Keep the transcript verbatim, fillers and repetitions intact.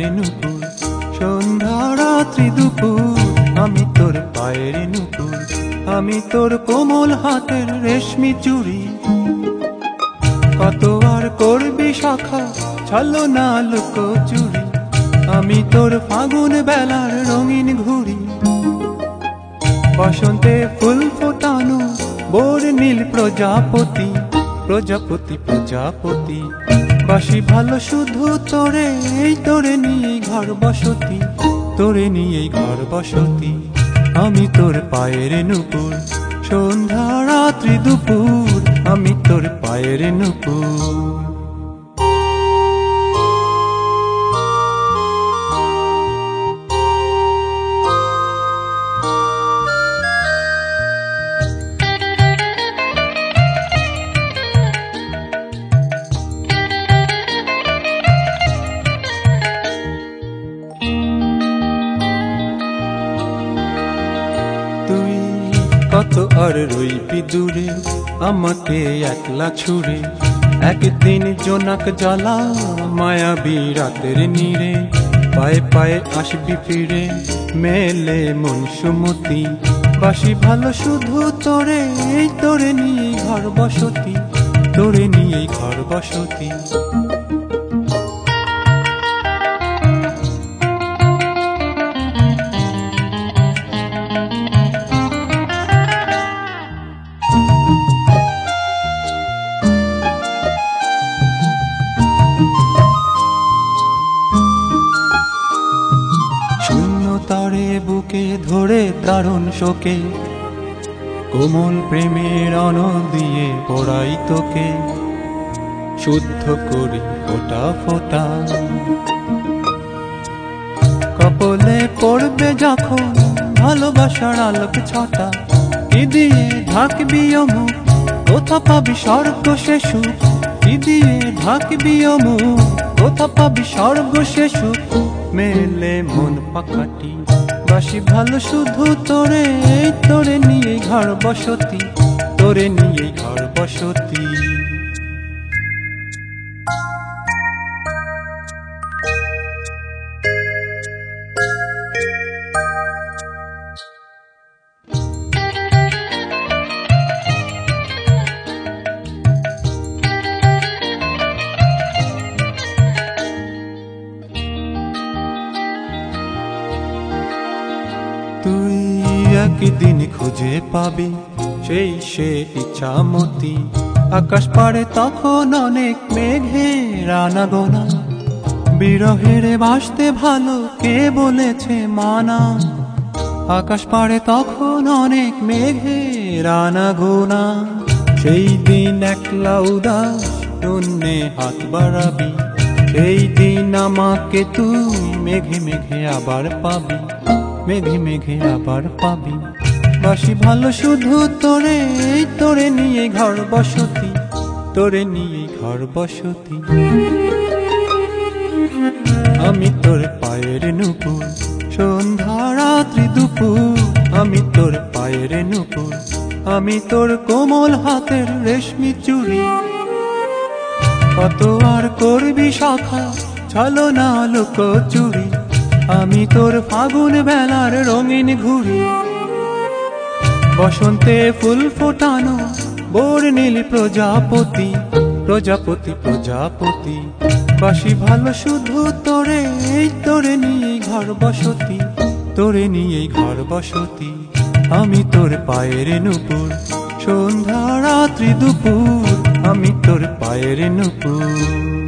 পায়ের নুপুর, সন্ধ্যা রাত্রি দুপুর আমি তোর পায়ের নুপুর, আমি তোর কোমল হাতের রেশমি চুড়ি। কত আর করবি শাখা ছলনা লুকোচুরি, আমি তোর ফাগুন বেলার রঙিন ঘুড়ি। বসন্তে ফুল ফোটানো বোর নীল প্রজাপতি, প্রজাপতি প্রজাপতি বাসি ভালো শুধু তোরে, এই তোরে নিয়ে ঘর বসতি, তোরে নিয়ে ঘর বসতি। আমি তোর পায়ের নুপুর, সন্ধ্যা রাত্রি দুপুর আমি তোর পায়ের নুপুর। তুই কত আর রইবি দূরে আমাকে একলা ছুড়ে, একদিন জোনাক জ্বালা মায়াবী রাতের নীড়ে, পায়ে পায়ে আসবি ফিরে মেলে মন সুমতি। বাসি ভালো শুধু তোরে, এই তোরে নিয়ে ঘর বসতি, তোরে নিয়ে ঘর বসতি। তারে বুকে ধরে দারুণ শোকে, কোমল প্রেমের অনল দিয়ে পড়াই তোকে, শুদ্ধ করি ফোটা ফোটা। কপলে পড়বে যখন ভালোবাসার আলোক ছটা, কি দিয়ে ঢাকবি অমুক কোথা পাবি স্বর্গ সে সুখ, কি দিয়ে ঢাকবি অমুক কোথা পাবি স্বর্গ সে সুখ। মেলে মন পাখাটি বাসি ভালো শুধু তোরে, এই তোরে নিয়ে ঘর বসতি, তোরে নিয়ে ঘর বসতি। তুই একদিন খুঁজে পাবি সেই সে ইচ্ছামতি, আকাশ পাড়ে তখন অনেক মেঘের আনাগোনা, বিরহের বাসতে ভালো কে বলেছে মানা। আকাশ পাড়ে তখন অনেক মেঘের আনাগোনা, সেই দিন একলা উদাস শূন্যে হাত বাড়াবি, সেই দিন আমাকে তুই মেঘে মেঘে আবার পাবি, মেঘে মেঘে আবার পাবি। বাসি ভালো শুধু তোরে, এই তোরে নিয়ে ঘর বসতি, তোরে নিয়ে ঘর বসতি। আমি তোর পায়ের নুপুর, সন্ধ্যা রাত্রি দুপুর আমি তোর পায়ের নুপুর, আমি তোর কোমল হাতের রেশমি চুড়ি। কত আর করবি শাখা ছলনা লুকোচুরি, আমি তোর ফাগুন বেলার রঙিন ঘুড়ি। বসন্তে ফুল ফোটানো বোর নীল প্রজাপতি, প্রজাপতি প্রজাপতি বাসি ভালো শুধু তোরে, এই তোরে নিয়ে ঘর বসতি, তোরে নিয়ে ঘর বসতি। আমি তোর পায়ের নুপুর, সন্ধ্যা রাত্রি দুপুর আমি তোর পায়ের নুপুর।